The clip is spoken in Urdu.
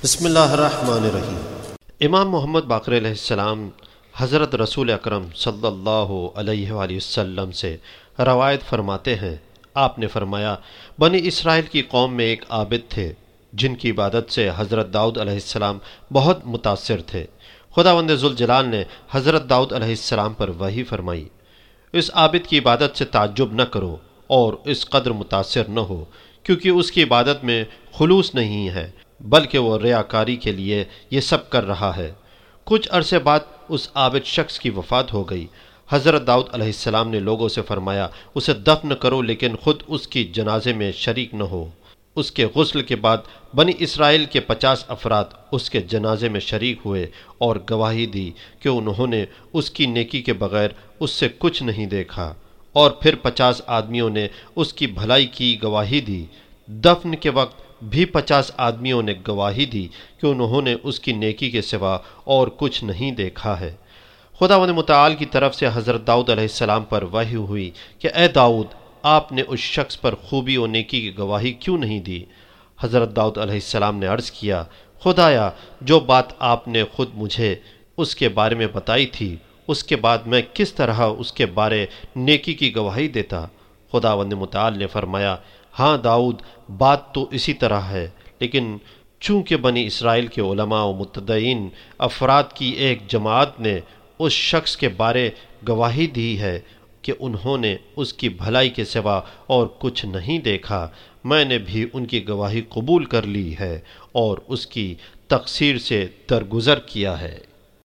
بسم اللہ الرحمن الرحیم۔ امام محمد باقر علیہ السلام حضرت رسول اکرم صلی اللہ علیہ وآلہ وسلم سے روایت فرماتے ہیں، آپ نے فرمایا، بنی اسرائیل کی قوم میں ایک عابد تھے جن کی عبادت سے حضرت داؤد علیہ السلام بہت متاثر تھے۔ خداوند ذوالجلال نے حضرت داؤد علیہ السلام پر وحی فرمائی، اس عابد کی عبادت سے تعجب نہ کرو اور اس قدر متاثر نہ ہو، کیونکہ اس کی عبادت میں خلوص نہیں ہے بلکہ وہ ریاکاری کے لیے یہ سب کر رہا ہے۔ کچھ عرصے بعد اس عابد شخص کی وفات ہو گئی۔ حضرت داؤد علیہ السلام نے لوگوں سے فرمایا، اسے دفن کرو لیکن خود اس کی جنازے میں شریک نہ ہو۔ اس کے غسل کے بعد بنی اسرائیل کے 50 افراد اس کے جنازے میں شریک ہوئے اور گواہی دی کہ انہوں نے اس کی نیکی کے بغیر اس سے کچھ نہیں دیکھا، اور پھر 50 آدمیوں نے اس کی بھلائی کی گواہی دی۔ دفن کے وقت بھی 50 آدمیوں نے گواہی دی کہ انہوں نے اس کی نیکی کے سوا اور کچھ نہیں دیکھا ہے۔ خداوند متعال کی طرف سے حضرت داؤد علیہ السلام پر وحی ہوئی کہ اے داؤد، آپ نے اس شخص پر خوبی و نیکی کی گواہی کیوں نہیں دی؟ حضرت داؤد علیہ السلام نے عرض کیا، خدایا، جو بات آپ نے خود مجھے اس کے بارے میں بتائی تھی، اس کے بعد میں کس طرح اس کے بارے نیکی کی گواہی دیتا؟ خداوند متعال نے فرمایا، ہاں داؤد، بات تو اسی طرح ہے، لیکن چونکہ بنی اسرائیل کے علماء و متدین افراد کی ایک جماعت نے اس شخص کے بارے گواہی دی ہے کہ انہوں نے اس کی بھلائی کے سوا اور کچھ نہیں دیکھا، میں نے بھی ان کی گواہی قبول کر لی ہے اور اس کی تقصیر سے درگزر کیا ہے۔